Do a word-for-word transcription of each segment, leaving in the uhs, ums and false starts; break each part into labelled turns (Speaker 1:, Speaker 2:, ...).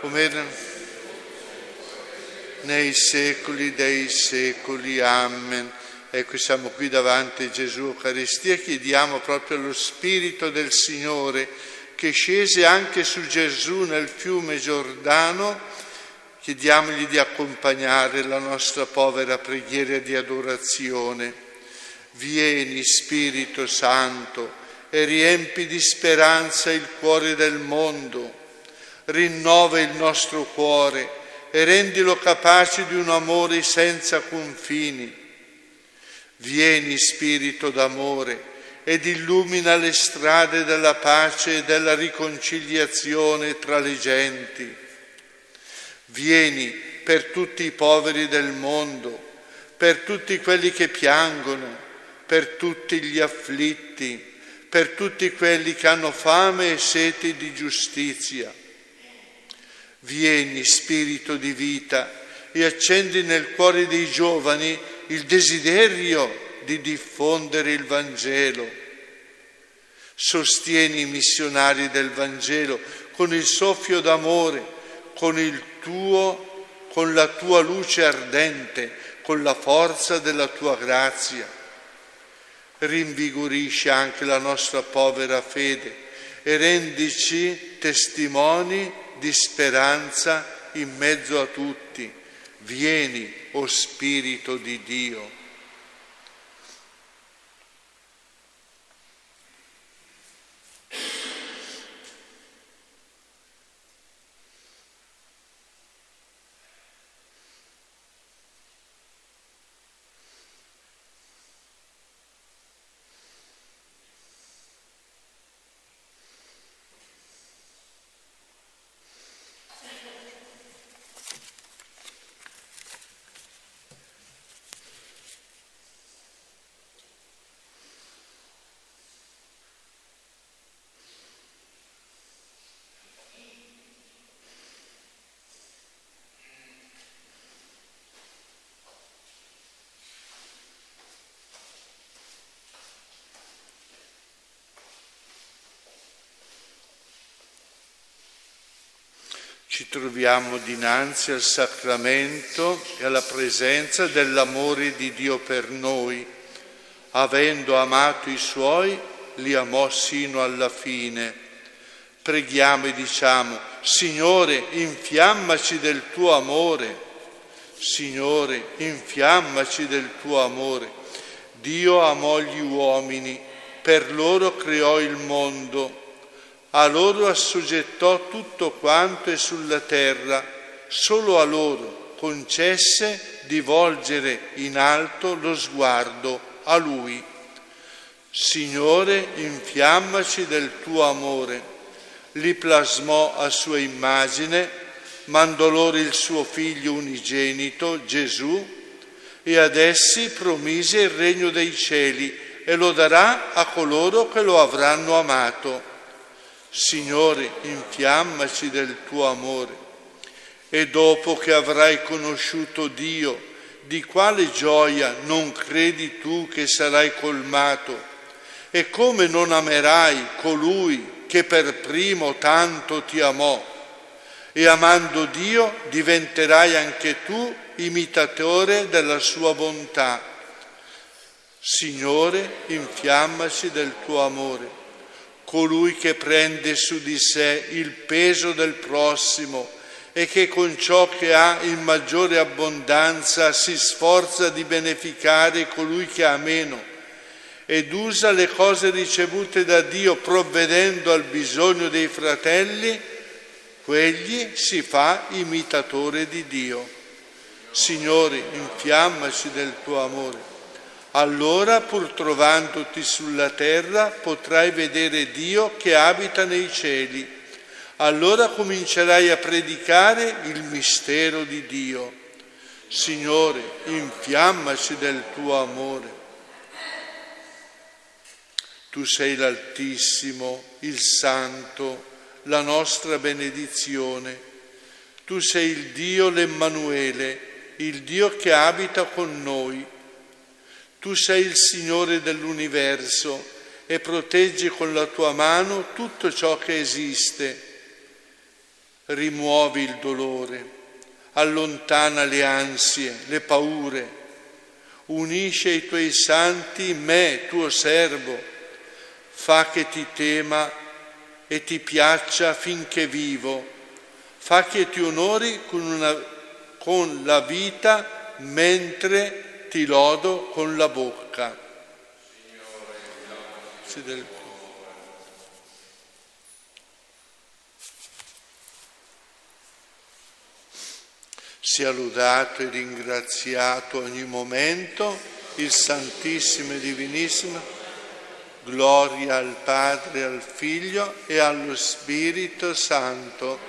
Speaker 1: come era nei secoli dei secoli. Amen. Ecco, siamo qui davanti a Gesù Eucaristia, chiediamo proprio allo Spirito del Signore che scese anche su Gesù nel fiume Giordano, chiediamogli di accompagnare la nostra povera preghiera di adorazione. Vieni, Spirito Santo, e riempi di speranza il cuore del mondo, rinnova il nostro cuore e rendilo capace di un amore senza confini. Vieni, Spirito d'amore, ed illumina le strade della pace e della riconciliazione tra le genti. Vieni per tutti i poveri del mondo, per tutti quelli che piangono, per tutti gli afflitti, per tutti quelli che hanno fame e sete di giustizia. Vieni, Spirito di vita, e accendi nel cuore dei giovani il desiderio di diffondere il Vangelo. Sostieni i missionari del Vangelo con il soffio d'amore, con il tuo, con la tua luce ardente, con la forza della tua grazia. Rinvigorisci anche la nostra povera fede e rendici testimoni di speranza in mezzo a tutti. Vieni, o Spirito di Dio. Ci troviamo dinanzi al sacramento e alla presenza dell'amore di Dio per noi. Avendo amato i Suoi, li amò sino alla fine. Preghiamo e diciamo: Signore, infiammaci del Tuo amore. Signore, infiammaci del Tuo amore. Dio amò gli uomini, per loro creò il mondo. A loro assoggettò tutto quanto è sulla terra, solo a loro concesse di volgere in alto lo sguardo a Lui. Signore, infiammaci del Tuo amore. Li plasmò a sua immagine, mandò loro il suo Figlio unigenito, Gesù, e ad essi promise il regno dei cieli e lo darà a coloro che lo avranno amato. Signore, infiammaci del Tuo amore. E dopo che avrai conosciuto Dio, di quale gioia non credi tu che sarai colmato? E come non amerai colui che per primo tanto ti amò? E amando Dio diventerai anche tu imitatore della sua bontà. Signore, infiammaci del Tuo amore. Colui che prende su di sé il peso del prossimo e che con ciò che ha in maggiore abbondanza si sforza di beneficare colui che ha meno ed usa le cose ricevute da Dio provvedendo al bisogno dei fratelli, quegli si fa imitatore di Dio. Signore, infiammaci del Tuo amore. Allora, pur trovandoti sulla terra, potrai vedere Dio che abita nei cieli. Allora comincerai a predicare il mistero di Dio. Signore, infiammaci del Tuo amore. Tu sei l'Altissimo, il Santo, la nostra benedizione. Tu sei il Dio l'Emmanuele, il Dio che abita con noi. Tu sei il Signore dell'universo e proteggi con la Tua mano tutto ciò che esiste. rimuovi il dolore, allontana le ansie, le paure, unisce ai tuoi santi me, tuo servo, fa che ti tema e ti piaccia finché vivo, fa che ti onori con, una, con la vita mentre ti lodo con la bocca. Sì, del... Sia lodato e ringraziato ogni momento il Santissimo e Divinissimo. Gloria al Padre, al Figlio e allo Spirito Santo.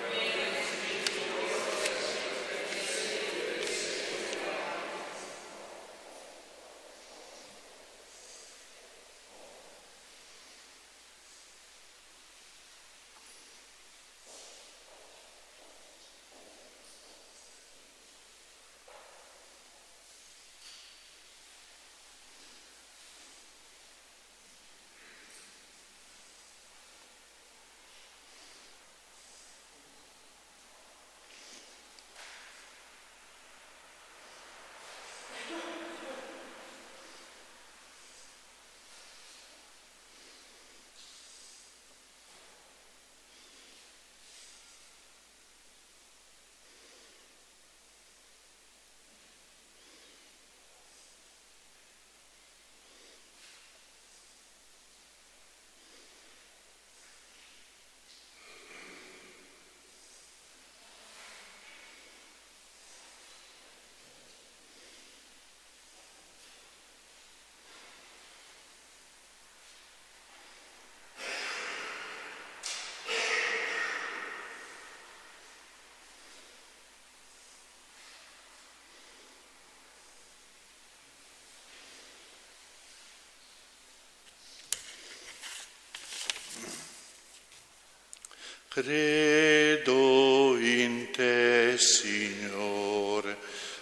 Speaker 1: Credo in te, Signore,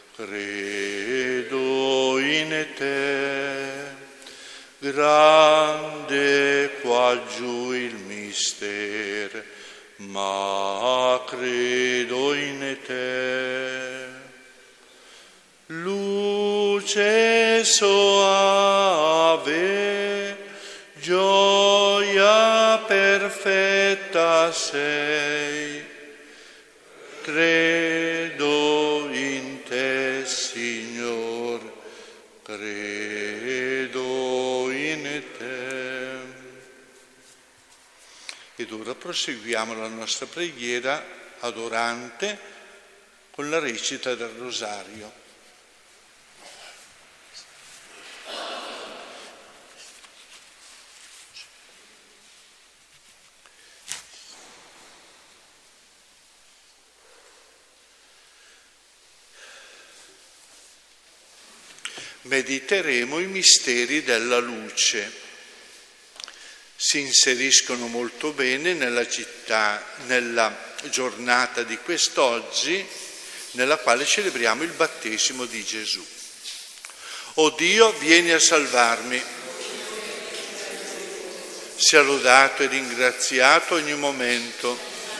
Speaker 1: credo in te, grande qua giù il mistero, ma credo in te. Luce soave, gioia perfetta sei, credo in te, Signore, credo in te. Ed ora proseguiamo la nostra preghiera adorante con la recita del Rosario. Mediteremo i misteri della luce. Si inseriscono molto bene nella città, nella giornata di quest'oggi, nella quale celebriamo il battesimo di Gesù. O Dio, vieni a salvarmi. Sia lodato e ringraziato ogni momento.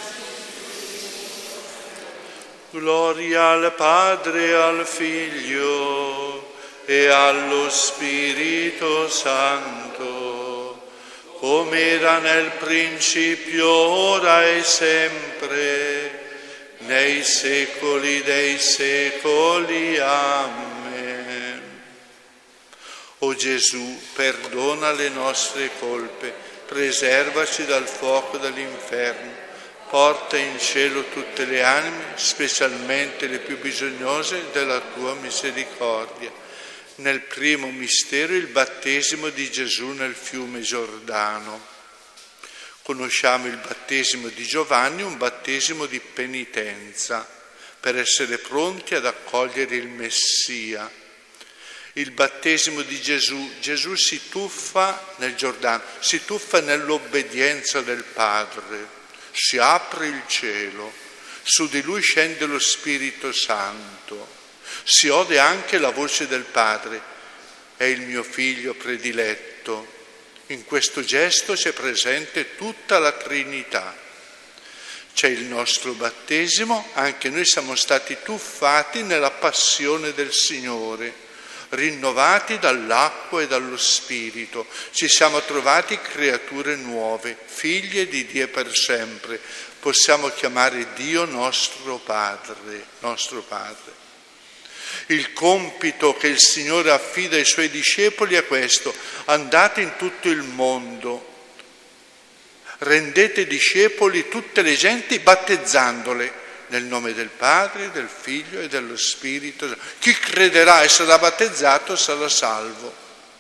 Speaker 1: Gloria al Padre e al Figlio e allo Spirito Santo, come era nel principio, ora e sempre, nei secoli dei secoli. Amen. O Gesù, perdona le nostre colpe, preservaci dal fuoco dell'inferno, porta in cielo tutte le anime, specialmente le più bisognose della tua misericordia. Nel primo mistero il battesimo di Gesù nel fiume Giordano. Conosciamo il battesimo di Giovanni, un battesimo di penitenza, per essere pronti ad accogliere il Messia. Il battesimo di Gesù, Gesù si tuffa nel Giordano, si tuffa nell'obbedienza del Padre, si apre il cielo, su di lui scende lo Spirito Santo. Si ode anche la voce del Padre, è il mio figlio prediletto. In questo gesto c'è presente tutta la Trinità. C'è il nostro battesimo, anche noi siamo stati tuffati nella passione del Signore, rinnovati dall'acqua e dallo Spirito, ci siamo trovati creature nuove, figlie di Dio per sempre. Possiamo chiamare Dio nostro Padre, nostro Padre. Il compito che il Signore affida ai Suoi discepoli è questo: andate in tutto il mondo, rendete discepoli tutte le genti battezzandole nel nome del Padre, del Figlio e dello Spirito. Chi crederà e sarà battezzato sarà salvo.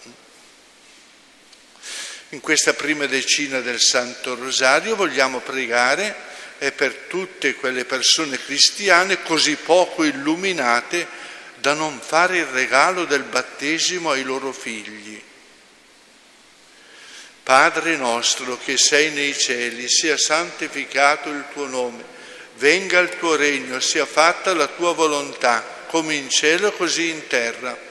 Speaker 1: In questa prima decina del Santo Rosario vogliamo pregare e per tutte quelle persone cristiane così poco illuminate da non fare il regalo del battesimo ai loro figli. Padre nostro che sei nei cieli, sia santificato il tuo nome, venga il tuo regno, sia fatta la tua volontà, come in cielo così in terra.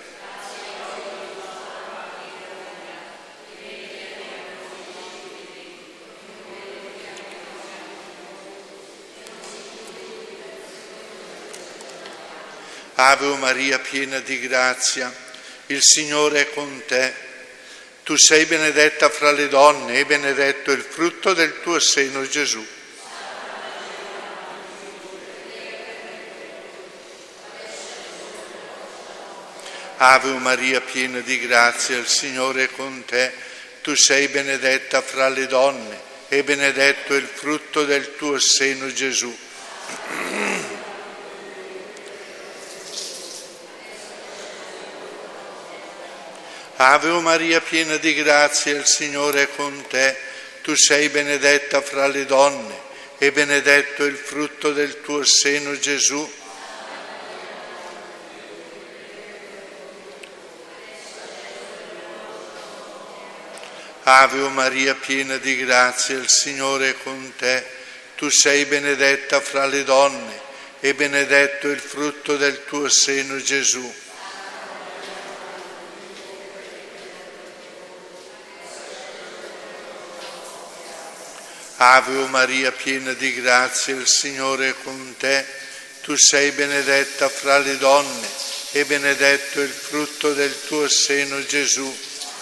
Speaker 1: Ave Maria, piena di grazia, il Signore è con te. Tu sei benedetta fra le donne e benedetto il frutto del tuo seno, Gesù. Ave Maria, piena di grazia, il Signore è con te. Tu sei benedetta fra le donne e benedetto il frutto del tuo seno, Gesù. Ave Maria, piena di grazia, il Signore è con te. Tu sei benedetta fra le donne e benedetto il frutto del tuo seno, Gesù. Ave Maria, piena di grazia, il Signore è con te. Tu sei benedetta fra le donne e benedetto il frutto del tuo seno, Gesù. Ave Maria, piena di grazia, il Signore è con te. Tu sei benedetta fra le donne e benedetto il frutto del tuo seno, Gesù.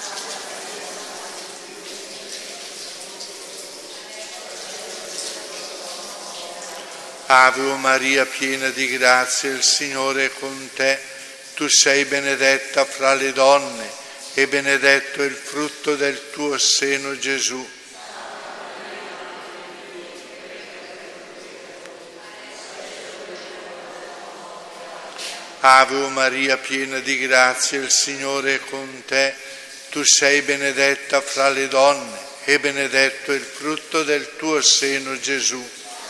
Speaker 1: Ave Maria, piena di grazia, il Signore è con te. Tu sei benedetta fra le donne e benedetto il frutto del tuo seno, Gesù. Ave Maria, piena di grazia, il Signore è con te. Tu sei benedetta fra le donne e benedetto il frutto del tuo seno, Gesù.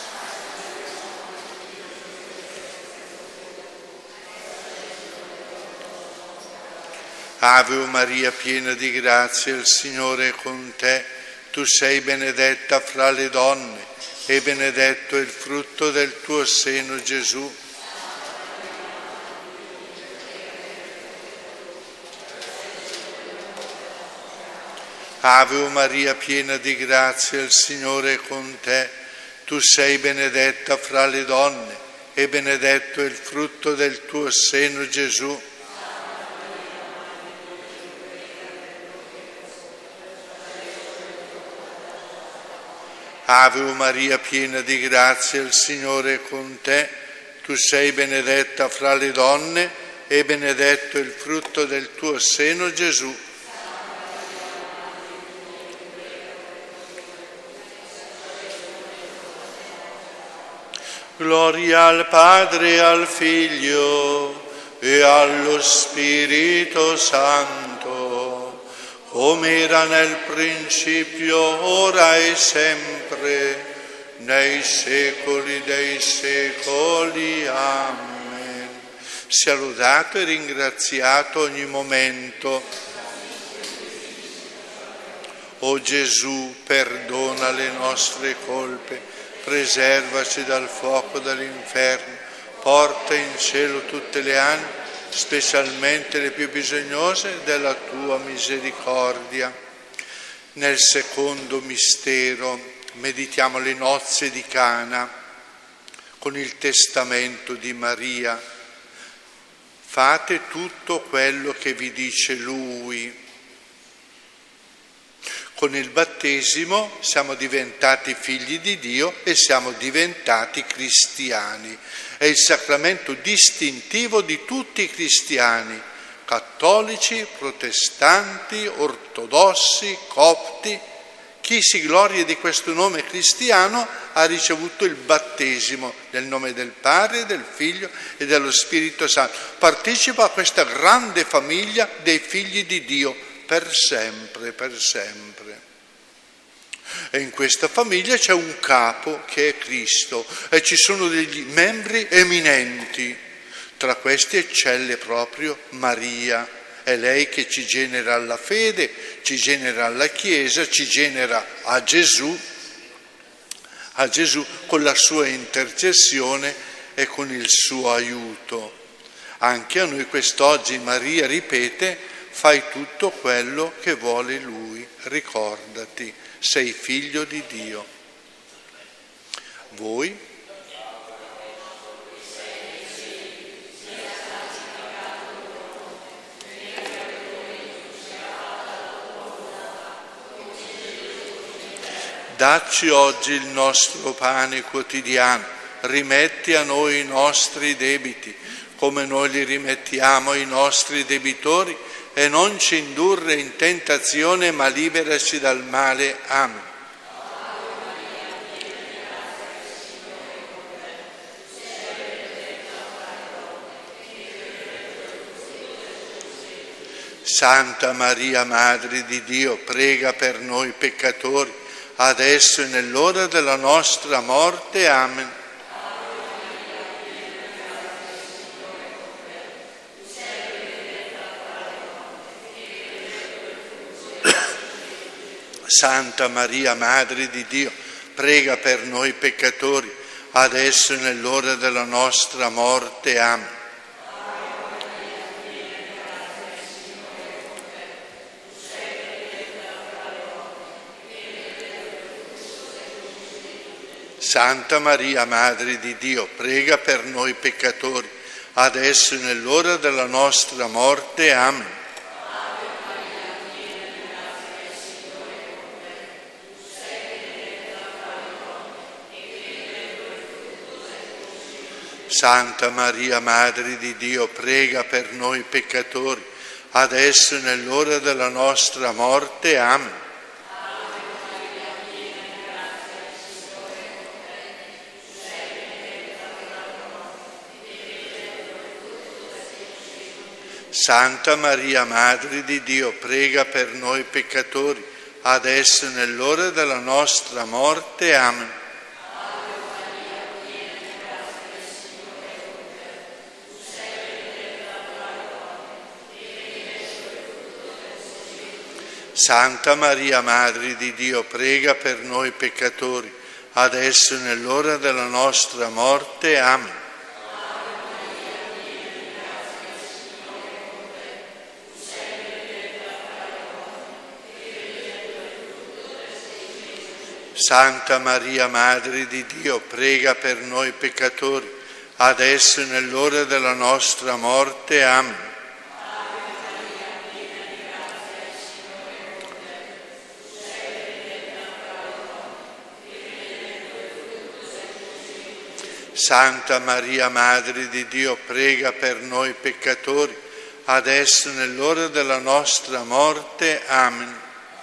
Speaker 1: Ave Maria, piena di grazia, il Signore è con te. Tu sei benedetta fra le donne e benedetto il frutto del tuo seno, Gesù. Ave Maria, piena di grazia, il Signore è con te. Tu sei benedetta fra le donne e benedetto il frutto del tuo seno, Gesù. Ave Maria, piena di grazia, il Signore è con te. Tu sei benedetta fra le donne e benedetto il frutto del tuo seno, Gesù. Gloria al Padre, al Figlio e allo Spirito Santo, come era nel principio, ora e sempre, nei secoli dei secoli. Amen. Sia lodato e ringraziato ogni momento. O Gesù, perdona le nostre colpe, preservaci dal fuoco dell'inferno, porta in cielo tutte le anime, specialmente le più bisognose della tua misericordia. Nel secondo mistero meditiamo le nozze di Cana. con il testamento di Maria. Fate tutto quello che vi dice Lui. Con il battesimo siamo diventati figli di Dio e siamo diventati cristiani. È il sacramento distintivo di tutti i cristiani, cattolici, protestanti, ortodossi, copti. Chi si gloria di questo nome cristiano ha ricevuto il battesimo nel nome del Padre, del Figlio e dello Spirito Santo. Partecipa a questa grande famiglia dei figli di Dio per sempre, per sempre. E in questa famiglia c'è un capo che è Cristo e ci sono degli membri eminenti. Tra questi eccelle proprio Maria. È lei che ci genera la fede, ci genera la Chiesa, ci genera a Gesù, a Gesù con la sua intercessione e con il suo aiuto. Anche a noi quest'oggi Maria ripete: fai tutto quello che vuole Lui, ricordati, sei figlio di Dio. Voi? Dacci oggi il nostro pane quotidiano, rimetti a noi i nostri debiti, come noi li rimettiamo ai nostri debitori, e non ci indurre in tentazione, ma liberaci dal male. Amen. Santa Maria, Madre di Dio, prega per noi peccatori, adesso e nell'ora della nostra morte. Amen. Santa Maria, Madre di Dio, prega per noi peccatori, adesso e nell'ora della nostra morte. Amen. Santa Maria, Madre di Dio, prega per noi peccatori, adesso e nell'ora della nostra morte. Amen. Santa Maria, Madre di Dio, prega per noi peccatori, adesso e nell'ora della nostra morte. Amen. Santa Maria, Madre di Dio, prega per noi peccatori, adesso e nell'ora della nostra morte. Amen. Santa Maria, Madre di Dio, prega per noi peccatori, adesso e nell'ora della nostra morte. Amen. Santa Maria, Madre di Dio, prega per noi peccatori, adesso e nell'ora della nostra morte. Amen. Santa Maria, Madre di Dio, prega per noi peccatori, adesso e nell'ora della nostra morte. Amen.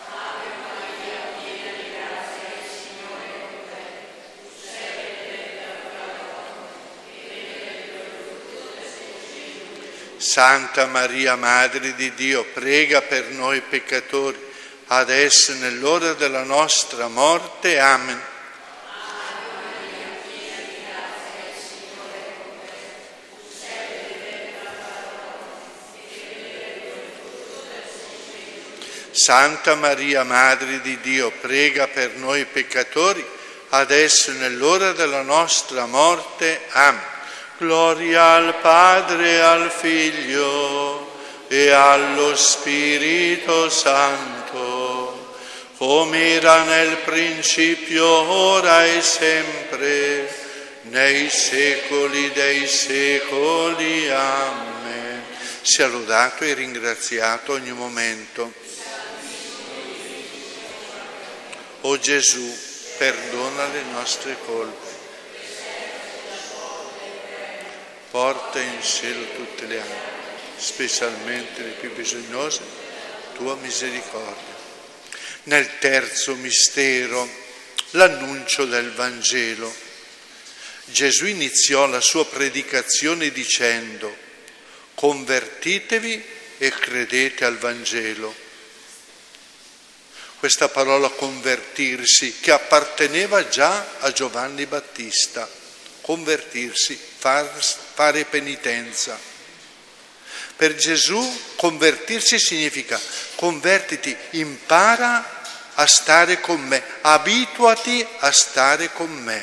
Speaker 1: Santa Maria, Madre di Dio, prega per noi peccatori, adesso e nell'ora della nostra morte. Amen. Santa Maria, Madre di Dio, prega per noi peccatori, adesso e nell'ora della nostra morte. Amen. Gloria al Padre, al Figlio e allo Spirito Santo, come era nel principio, ora e sempre, nei secoli dei secoli. Amen. Sia lodato e ringraziato ogni momento. O Gesù, perdona le nostre colpe, porta in cielo tutte le anime, specialmente le più bisognose, tua misericordia. Nel terzo mistero, l'annuncio del Vangelo. Gesù iniziò la sua predicazione dicendo: convertitevi e credete al Vangelo. Questa parola convertirsi, che apparteneva già a Giovanni Battista, convertirsi, far, fare penitenza. Per Gesù convertirsi significa convertiti, impara a stare con me, abituati a stare con me.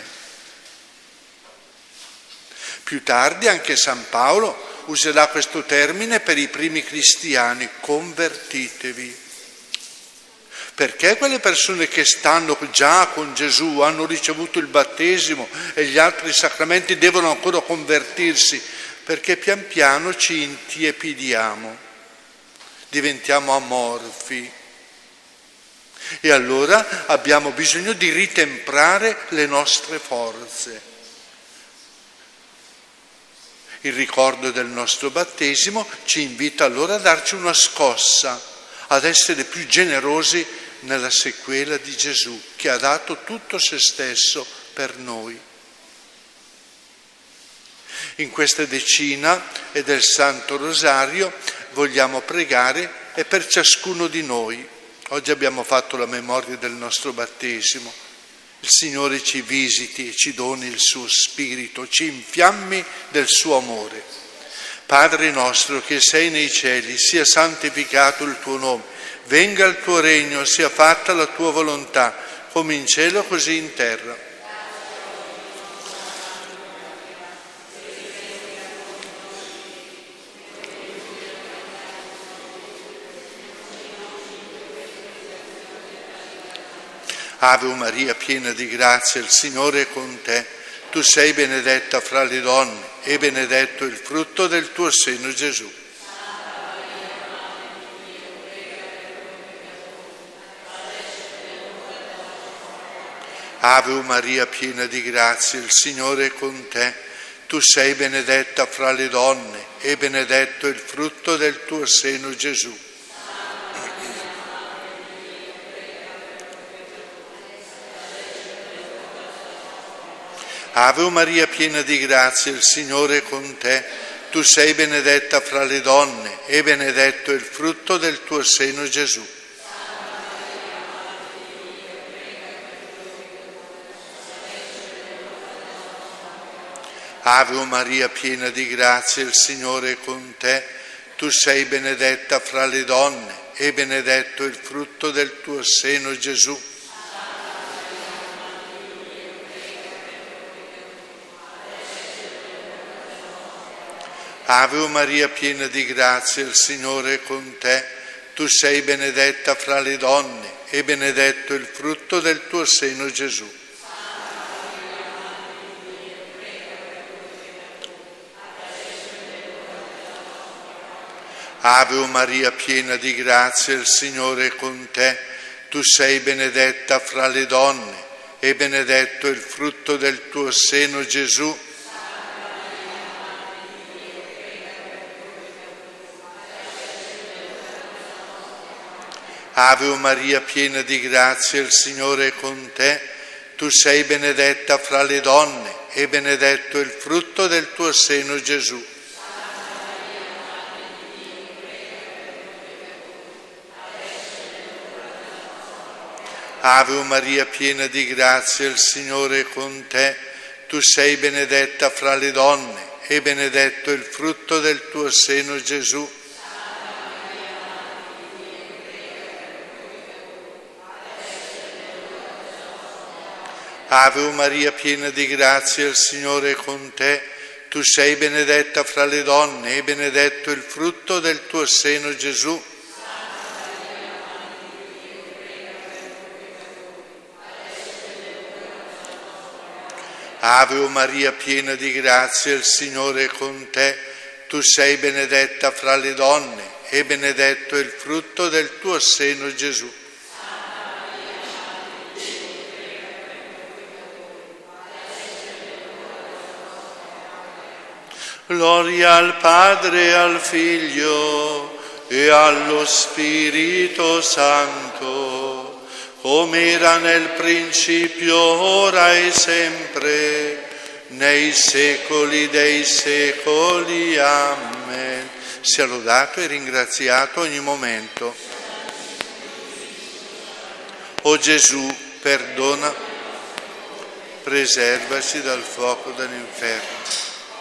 Speaker 1: Più tardi anche San Paolo userà questo termine per i primi cristiani: convertitevi. Perché quelle persone che stanno già con Gesù, hanno ricevuto il battesimo e gli altri sacramenti, devono ancora convertirsi? Perché pian piano ci intiepidiamo, diventiamo amorfi e allora abbiamo bisogno di ritemprare le nostre forze. Il ricordo del nostro battesimo ci invita allora a darci una scossa, ad essere più generosi nella sequela di Gesù, che ha dato tutto se stesso per noi. In questa decina e del Santo Rosario vogliamo pregare e per ciascuno di noi. Oggi abbiamo fatto la memoria del nostro battesimo. Il Signore ci visiti e ci doni il suo spirito, ci infiammi del suo amore. Padre nostro che sei nei cieli, sia santificato il tuo nome. Venga il tuo regno, sia fatta la tua volontà, come in cielo così in terra. Ave Maria, piena di grazia, il Signore è con te. Tu sei benedetta fra le donne e benedetto il frutto del tuo seno, Gesù. Ave Maria, piena di grazia, il Signore è con te. Tu sei benedetta fra le donne e benedetto il frutto del tuo seno, Gesù. Ave Maria, piena di grazia, il Signore è con te. Tu sei benedetta fra le donne e benedetto il frutto del tuo seno, Gesù. Ave Maria, piena di grazia, il Signore è con te. Tu sei benedetta fra le donne e benedetto il frutto del tuo seno, Gesù. Ave Maria, piena di grazia, il Signore è con te. Tu sei benedetta fra le donne e benedetto il frutto del tuo seno, Gesù. Ave Maria, piena di grazia, il Signore è con te. Tu sei benedetta fra le donne e benedetto il frutto del tuo seno, Gesù. Ave Maria, piena di grazia, il Signore è con te. Tu sei benedetta fra le donne e benedetto il frutto del tuo seno, Gesù. Ave Maria, piena di grazia, il Signore è con te. Tu sei benedetta fra le donne e benedetto il frutto del tuo seno, Gesù. Ave Maria, piena di grazia, il Signore è con te. Tu sei benedetta fra le donne e benedetto il frutto del tuo seno, Gesù. Ave o Maria, piena di grazia, il Signore è con te. Tu sei benedetta fra le donne e benedetto è il frutto del tuo seno, Gesù. Gloria al Padre, al Figlio e allo Spirito Santo, come era nel principio, ora e sempre, nei secoli dei secoli. Amen. Sia lodato e ringraziato ogni momento. O Gesù, perdona, preservaci dal fuoco dell'inferno.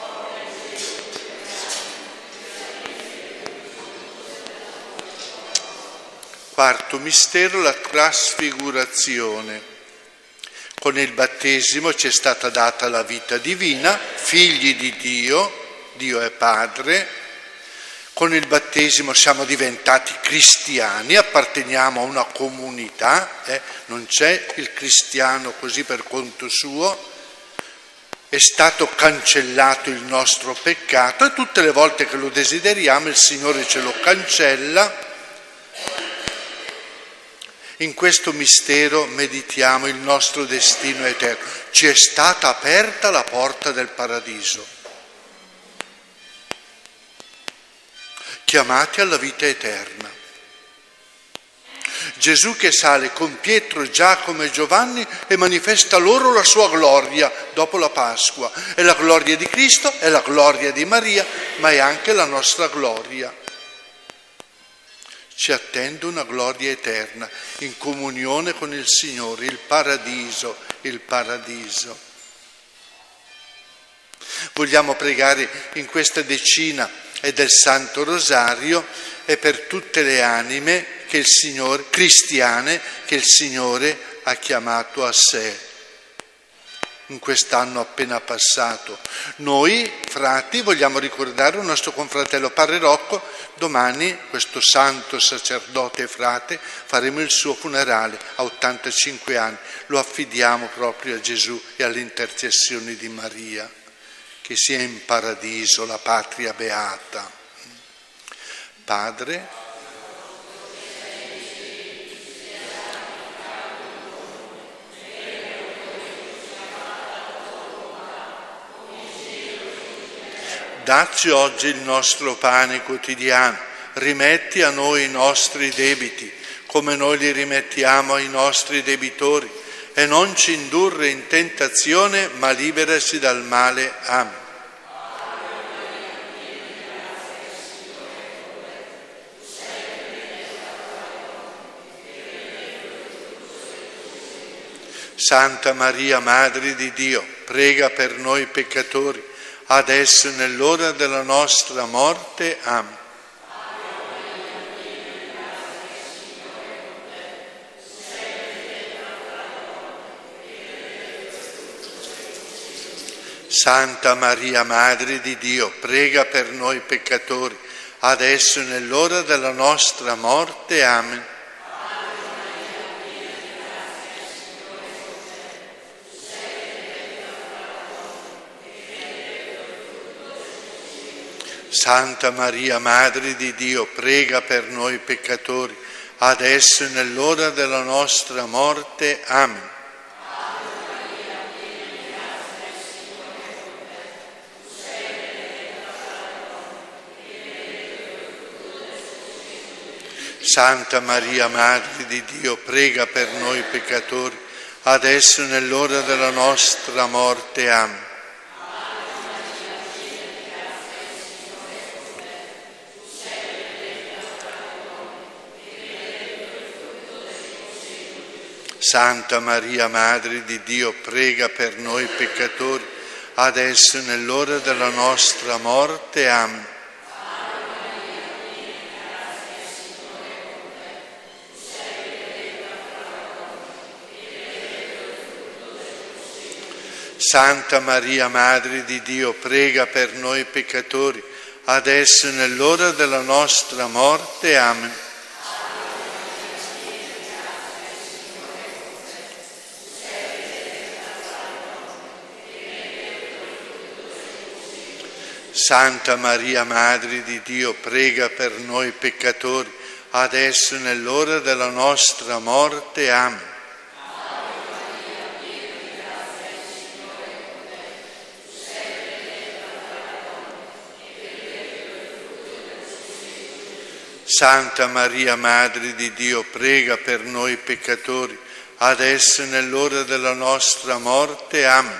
Speaker 1: Quarto mistero, la trasfigurazione. Con il battesimo ci è stata data la vita divina, figli di Dio, Dio è Padre. Con il battesimo siamo diventati cristiani, apparteniamo a una comunità, eh? Non c'è il cristiano così per conto suo. È stato cancellato il nostro peccato e tutte le volte che lo desideriamo il Signore ce lo cancella. In questo mistero meditiamo il nostro destino eterno. Ci è stata aperta la porta del paradiso. Chiamati alla vita eterna. Gesù che sale con Pietro, Giacomo e Giovanni e manifesta loro la sua gloria dopo la Pasqua. È la gloria di Cristo, è la gloria di Maria, ma è anche la nostra gloria. Ci attende una gloria eterna, in comunione con il Signore, il paradiso, il paradiso. Vogliamo pregare in questa decina e del Santo Rosario e per tutte le anime che il Signore, cristiane che il Signore ha chiamato a sé in quest'anno appena passato. Noi, frati, vogliamo ricordare il nostro confratello Padre Rocco. Domani, questo santo sacerdote e frate, faremo il suo funerale a ottantacinque anni. Lo affidiamo proprio a Gesù e alle intercessioni di Maria. Che sia in paradiso la patria beata. Padre, dacci oggi il nostro pane quotidiano, rimetti a noi i nostri debiti, come noi li rimettiamo ai nostri debitori, e non ci indurre in tentazione, ma liberaci dal male. Amen. Santa Maria, Madre di Dio, prega per noi peccatori, adesso nell'ora della nostra morte. Amen. Santa Maria, Madre di Dio, prega per noi peccatori, adesso nell'ora della nostra morte. Amen. Santa Maria, Madre di Dio, prega per noi peccatori, adesso e nell'ora della nostra morte. Amen. Santa Maria, Madre di Dio, prega per noi peccatori, adesso e nell'ora della nostra morte. Amen. Santa Maria, Madre di Dio, prega per noi peccatori, adesso e nell'ora della nostra morte. Amen. Santa Maria, Madre di Dio, prega per noi peccatori, adesso e nell'ora della nostra morte. Amen. Santa Maria, Madre di Dio, prega per noi peccatori, adesso e nell'ora della nostra morte. Amen. Santa Maria, Madre di Dio, prega per noi peccatori, adesso e nell'ora della nostra morte. Amen.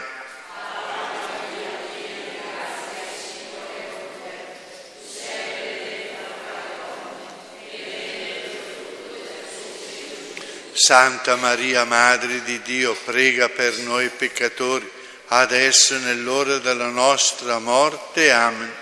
Speaker 1: Santa Maria, Madre di Dio, prega per noi peccatori, adesso e nell'ora della nostra morte. Amen.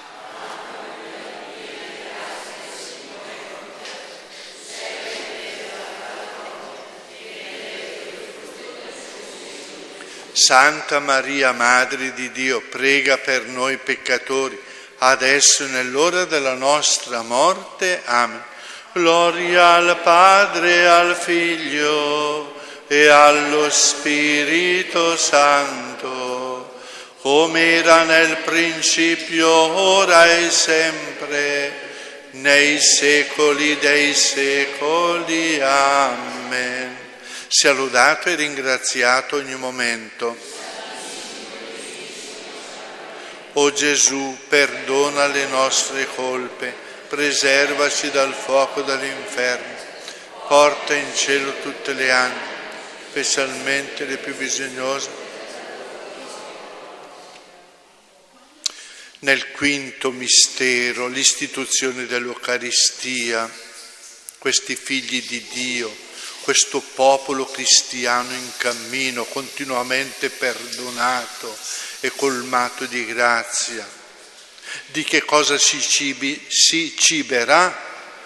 Speaker 1: Santa Maria, Madre di Dio, prega per noi peccatori, adesso e nell'ora della nostra morte. Amen. Gloria al Padre, al Figlio e allo Spirito Santo, come era nel principio, ora e sempre, nei secoli dei secoli. Amen. Sia lodato e ringraziato ogni momento. O Gesù, perdona le nostre colpe, preservaci dal fuoco dell'inferno, porta in cielo tutte le anime, specialmente le più bisognose. Nel quinto mistero, l'istituzione dell'Eucaristia, questi figli di Dio, questo popolo cristiano in cammino, continuamente perdonato e colmato di grazia. Di che cosa si, cibi, si ciberà?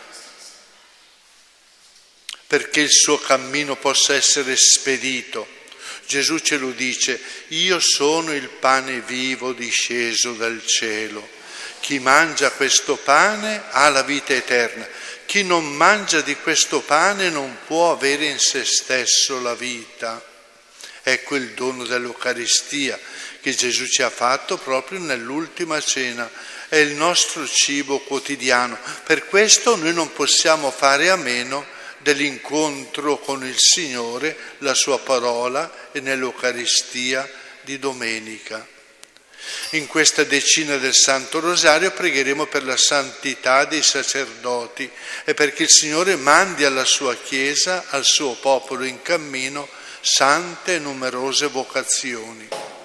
Speaker 1: Perché il suo cammino possa essere spedito. Gesù ce lo dice: io sono il pane vivo disceso dal cielo. Chi mangia questo pane ha la vita eterna. Chi non mangia di questo pane non può avere in se stesso la vita. Ecco il dono dell'Eucaristia che Gesù ci ha fatto proprio nell'ultima cena. È il nostro cibo quotidiano. Per questo noi non possiamo fare a meno dell'incontro con il Signore, la sua parola e nell'Eucaristia di domenica. In questa decina del Santo Rosario pregheremo per la santità dei sacerdoti e perché il Signore mandi alla sua Chiesa, al suo popolo in cammino, sante e numerose vocazioni.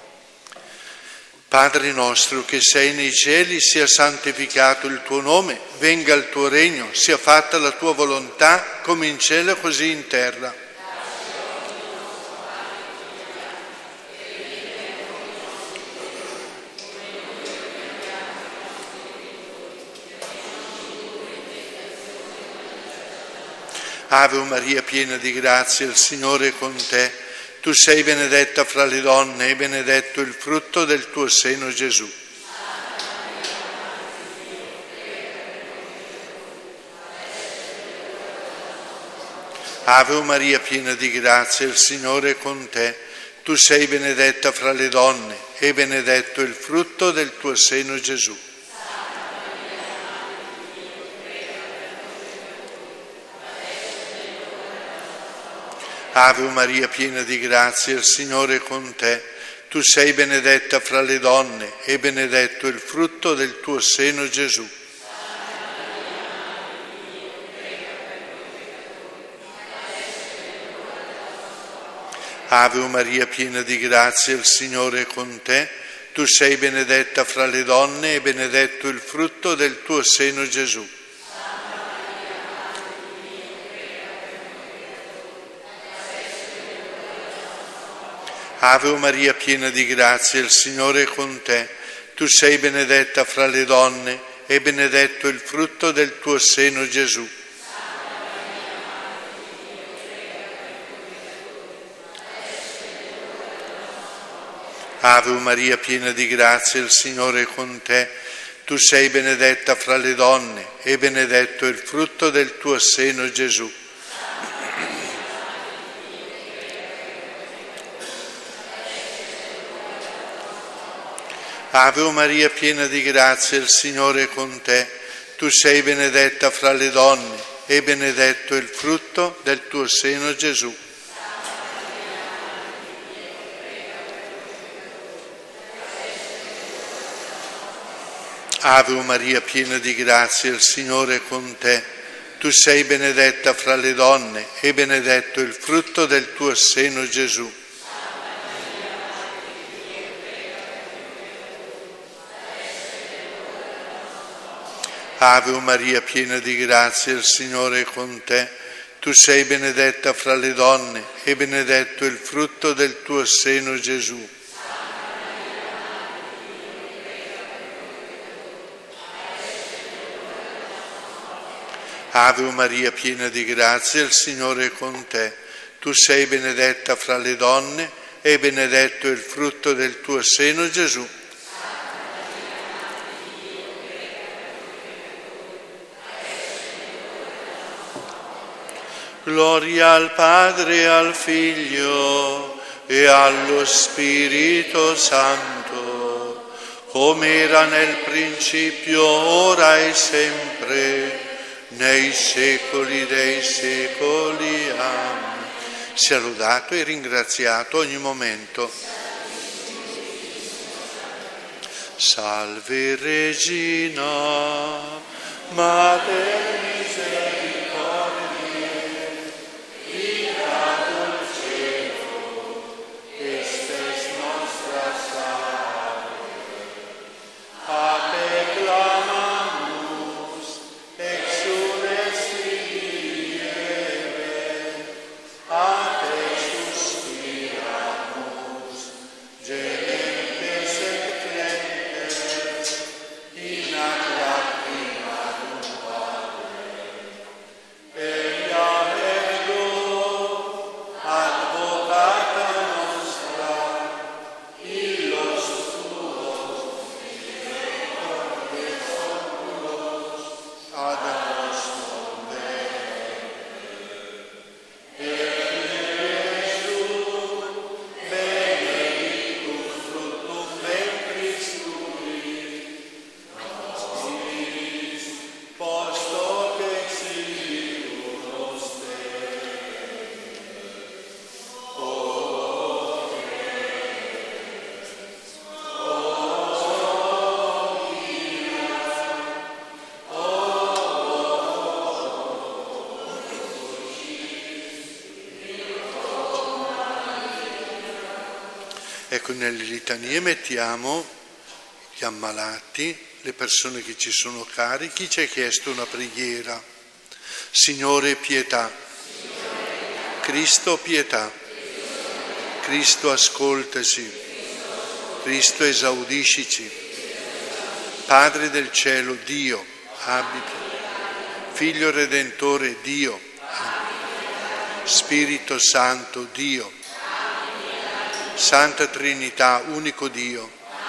Speaker 1: Padre nostro che sei nei cieli, sia santificato il tuo nome, venga il tuo regno, sia fatta la tua volontà, come in cielo così in terra. Ave Maria, piena di grazia, il Signore è con te. Tu sei benedetta fra le donne e benedetto il frutto del tuo seno, Gesù. Ave Maria, piena di grazia, il Signore è con te. Tu sei benedetta fra le donne e benedetto il frutto del tuo seno, Gesù. Ave Maria, piena di grazia, il Signore è con te. Tu sei benedetta fra le donne e benedetto il frutto del tuo seno, Gesù. Ave Maria, piena di grazia, il Signore è con te. Tu sei benedetta fra le donne e benedetto il frutto del tuo seno, Gesù. Ave Maria, piena di grazia, il Signore è con te. Tu sei benedetta fra le donne e benedetto il frutto del tuo seno, Gesù. Ave Maria, piena di grazia, il Signore è con te. Tu sei benedetta fra le donne e benedetto il frutto del tuo seno, Gesù. Ave Maria, piena di grazia, il Signore è con te. Tu sei benedetta fra le donne e benedetto il frutto del tuo seno, Gesù. Ave Maria, piena di grazia, il Signore è con te. Tu sei benedetta fra le donne e benedetto il frutto del tuo seno, Gesù. Ave Maria, piena di grazia, il Signore è con te. Tu sei benedetta fra le donne e benedetto il frutto del tuo seno, Gesù. Ave Maria, piena di grazia, il Signore è con te. Tu sei benedetta fra le donne e benedetto il frutto del tuo seno, Gesù. Gloria al Padre e al Figlio e allo Spirito Santo, come era nel principio, ora e sempre, nei secoli dei secoli. Amen. Sia lodato e ringraziato ogni momento. Salve Regina, Mater misericordiae, vita dulcedo, estes nostra salve. A te clamamus, exules Dieve, a te suspiramus, gementes et clementes, in ac lacrimam Padre. Elia ergo, advocata nostra, illos tuos misericordiae oculos, ad nos convene. Benedictus fructum ventris tui, nobis post hoc exilium noster. Ecco, nelle litanie mettiamo gli ammalati, le persone che ci sono cari, chi ci ha chiesto una preghiera. Signore, pietà. Cristo, pietà. Cristo, ascoltaci. Cristo, esaudiscici. Padre del cielo, Dio, abbi pietà. Figlio Redentore, Dio, abbi pietà. Spirito Santo, Dio, Santa Trinità, unico Dio,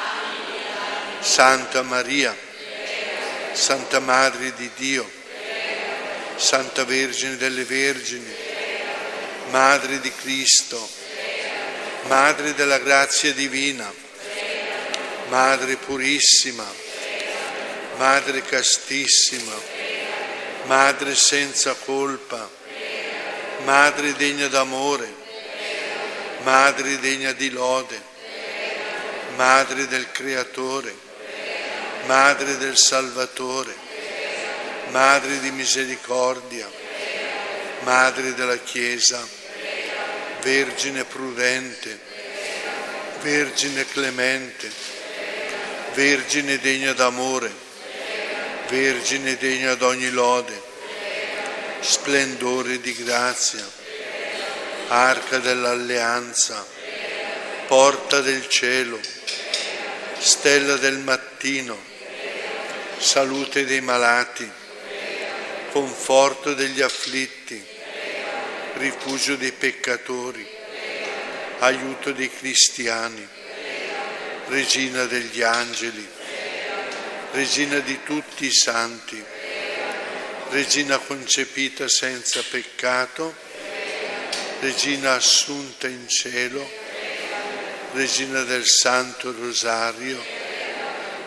Speaker 1: Santa Maria, Santa Madre di Dio, Santa Vergine delle Vergini, Madre di Cristo, Madre della grazia divina, Madre purissima, Madre castissima, Madre senza colpa, Madre degna d'amore, Madre degna di lode, Madre del Creatore, Madre del Salvatore, Madre di misericordia, Madre della Chiesa, Vergine prudente, Vergine clemente, Vergine degna d'amore, Vergine degna d'ogni lode, splendore di grazia, Arca dell'alleanza, porta del cielo, stella del mattino, salute dei malati, conforto degli afflitti, rifugio dei peccatori, aiuto dei cristiani, regina degli angeli, regina di tutti i santi, regina concepita senza peccato, regina assunta in cielo, regina del Santo Rosario,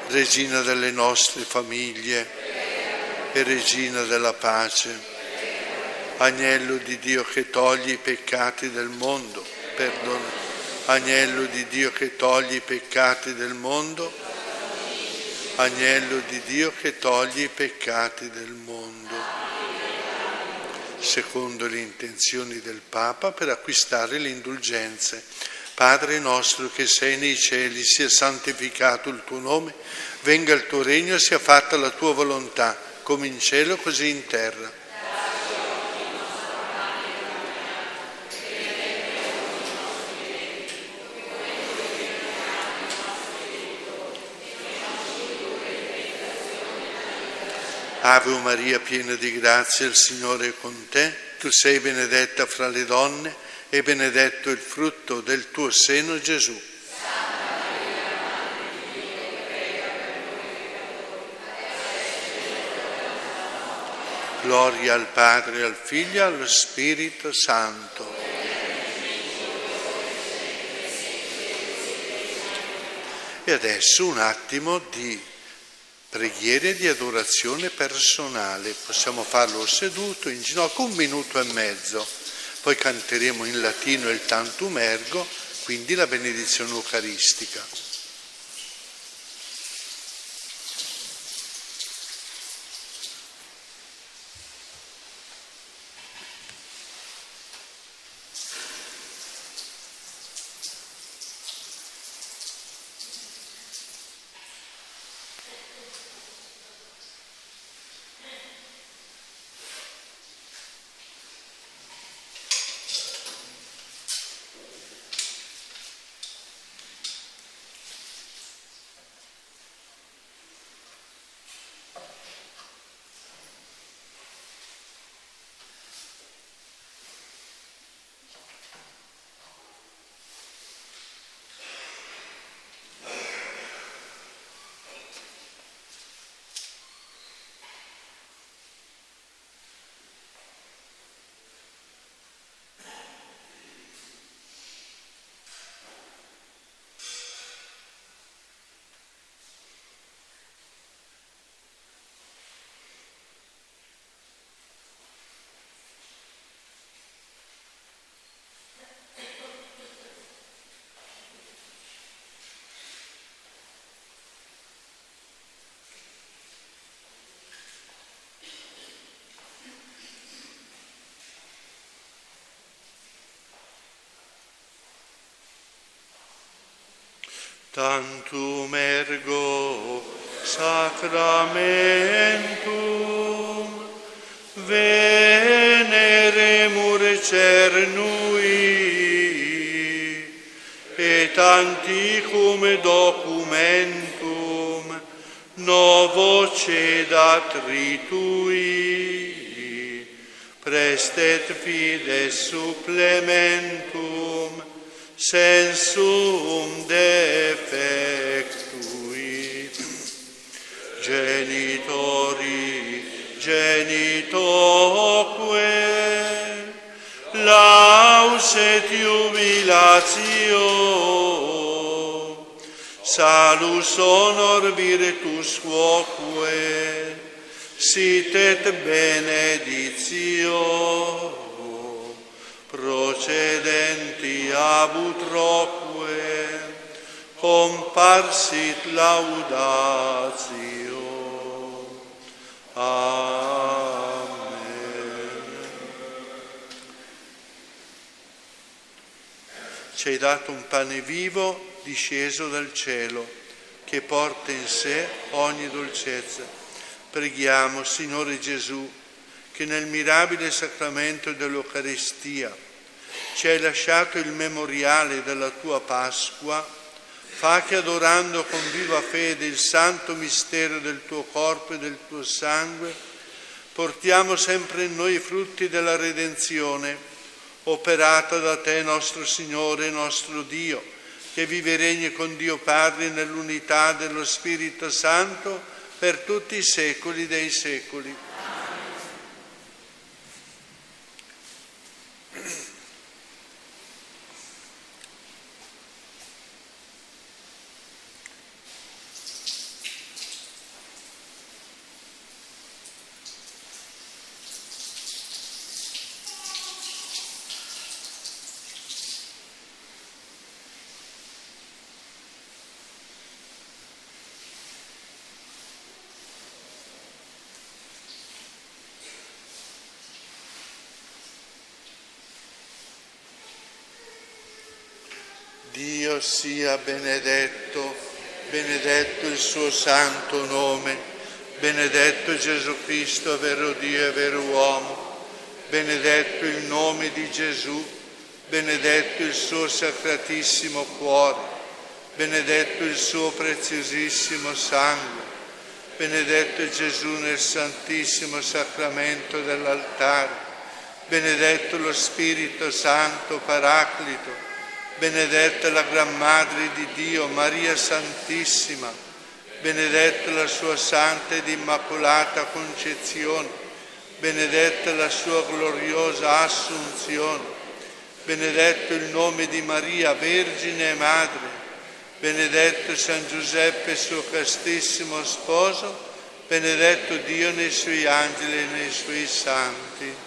Speaker 1: Regina delle nostre famiglie e Regina della pace. Agnello di Dio che toglie i peccati del mondo, perdona. Agnello di Dio che toglie i peccati del mondo, Agnello di Dio che toglie i peccati del mondo. Secondo le intenzioni del Papa, per acquistare le indulgenze. Padre nostro che sei nei cieli, sia santificato il tuo nome, venga il tuo regno, sia fatta la tua volontà, come in cielo così in terra. Ave Maria, piena di grazia, il Signore è con te. Tu sei benedetta fra le donne e benedetto il frutto del tuo seno, Gesù.
Speaker 2: Santa Maria, Madre di Dio, prega per noi peccatori, adesso è l'ora della nostra morte.
Speaker 1: Gloria al Padre, al Figlio e allo Spirito Santo. E adesso un attimo di preghiera e di adorazione personale. Possiamo farlo seduto, in ginocchio, un minuto e mezzo. Poi canteremo in latino il Tantum Ergo, quindi la benedizione eucaristica. Tantum ergo sacramentum veneremur cernui et antiquum documentum novo cedat ritui prestet fides supplementum sensum defectui. Genitori, genitoque, laus et jubilatio, salus honor virtus quoque, sit et beneditio, procedenti ab utroque, comparsit laudatio. Amen. Ci hai dato un pane vivo disceso dal cielo, che porta in sé ogni dolcezza. Preghiamo, Signore Gesù, che nel mirabile sacramento dell'Eucaristia ci hai lasciato il memoriale della tua Pasqua, fa che adorando con viva fede il santo mistero del tuo corpo e del tuo sangue, portiamo sempre in noi i frutti della redenzione, operata da te, nostro Signore e nostro Dio, che vive e regni con Dio Padre nell'unità dello Spirito Santo per tutti i secoli dei secoli. Dio sia benedetto, benedetto il suo santo nome, benedetto Gesù Cristo, vero Dio e vero uomo, benedetto il nome di Gesù, benedetto il suo sacratissimo cuore, benedetto il suo preziosissimo sangue, benedetto Gesù nel santissimo sacramento dell'altare, benedetto lo Spirito Santo Paraclito, benedetta la Gran Madre di Dio, Maria Santissima, benedetta la sua santa ed immacolata concezione, benedetta la sua gloriosa assunzione, benedetto il nome di Maria, Vergine e Madre, benedetto San Giuseppe, suo castissimo sposo, benedetto Dio nei suoi angeli e nei suoi santi.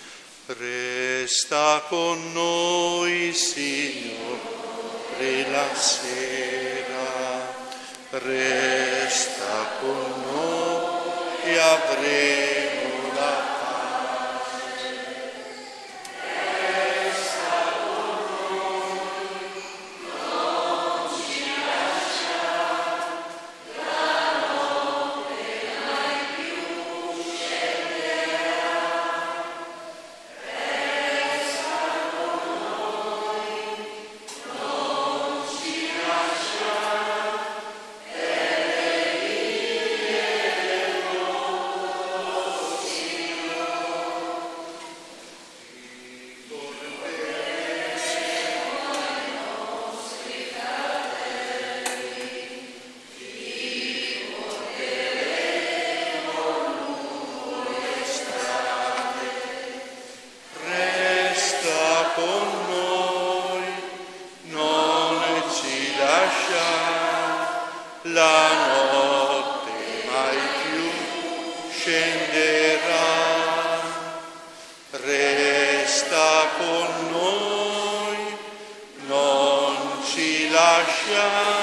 Speaker 1: Resta con noi, Signore, la sera, resta con noi e avremo la pace. Resta con noi, non ci lascia, la notte mai più scenderà. La notte mai più scenderà, resta con noi, non ci lascia.